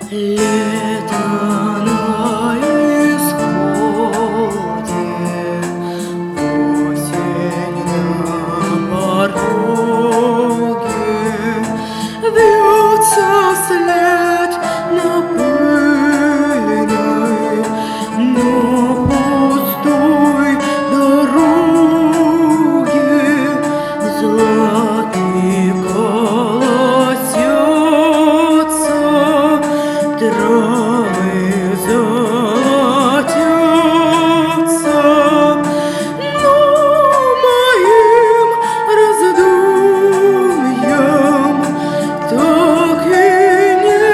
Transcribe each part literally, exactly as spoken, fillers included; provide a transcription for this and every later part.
Лето на исходе, осень на пороге, вьется след на пыльной, но пустой дороге. Золотые колосятся, травы золотятся, но моим раздумьям так и не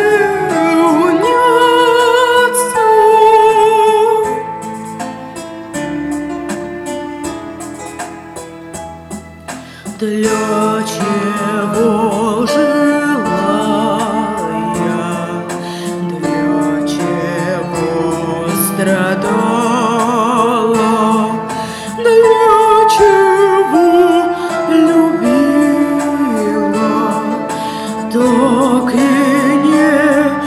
уняться. Для чего жила я, для чего страдала, для чего любила, так и не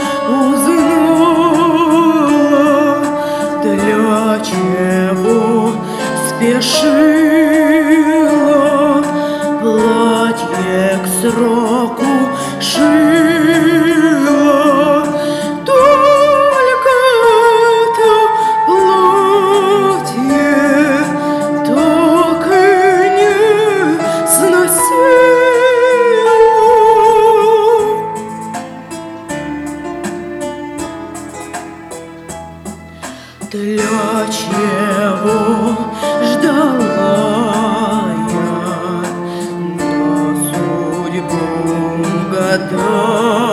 узнала, для чего спешила, платье к сроку шила. Только это платье так и не сносила. Для чего ждала я, на судьбу гадала?